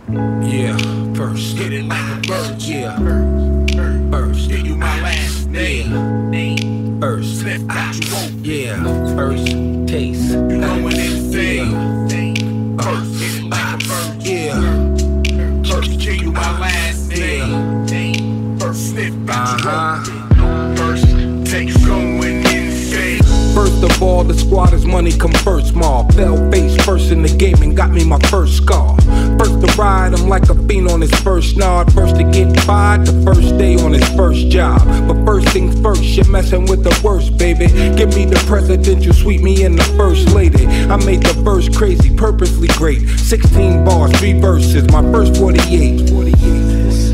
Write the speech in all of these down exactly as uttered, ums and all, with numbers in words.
Yeah, first. Hit it like a bird. Yeah, First. Give you my last name. first. Slip got you open. Yeah, first taste. You going insane. First. Hit it like a bird. Yeah, First. Give you my last name. First. Slip got you uh-huh. open. First. Take you going insane. First of all, the squad is money come first, ma. Fell face first in the game and got me my first scar. First to ride, I'm like a fiend on his first nod. First to get fired, the first day on his first job. But first things first, you're messing with the worst, baby. Give me the presidential suite, me and the first lady. I made the verse crazy, purposely great. sixteen bars, three verses, my first forty-eight. forty-eight.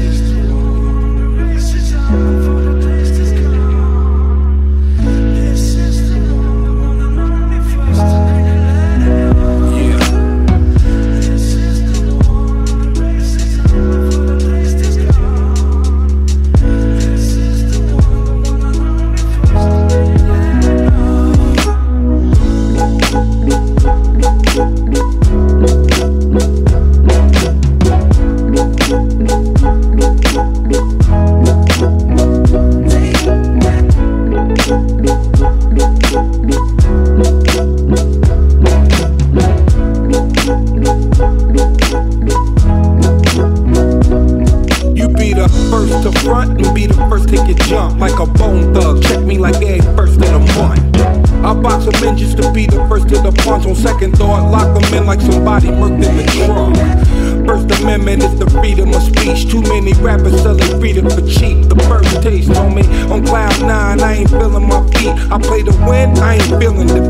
First to front and be the first to get jumped like a bone thug. Check me like egg first in a month. I box them in just to be the first to the punch. On second thought, lock them in like somebody murked in the trunk. First Amendment is the freedom of speech. Too many rappers selling freedom for cheap. The first taste on me on cloud nine, I ain't feeling my feet. I play to win, I ain't feeling the